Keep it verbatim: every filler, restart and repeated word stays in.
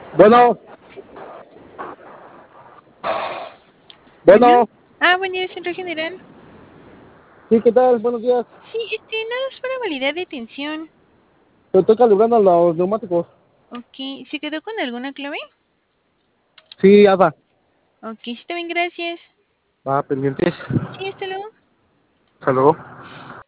Bueno, Bueno. bueno, Ah, buen día, centro general. sí, ¿qué tal? Buenos días. Sí, este, nada es para validar de tensión. Te estoy calibrando los neumáticos. Ok, ¿se quedó con alguna clave? Sí, Ada. Ok, sí, está bien, gracias. Va, pendientes. Sí, hasta luego. Hasta luego.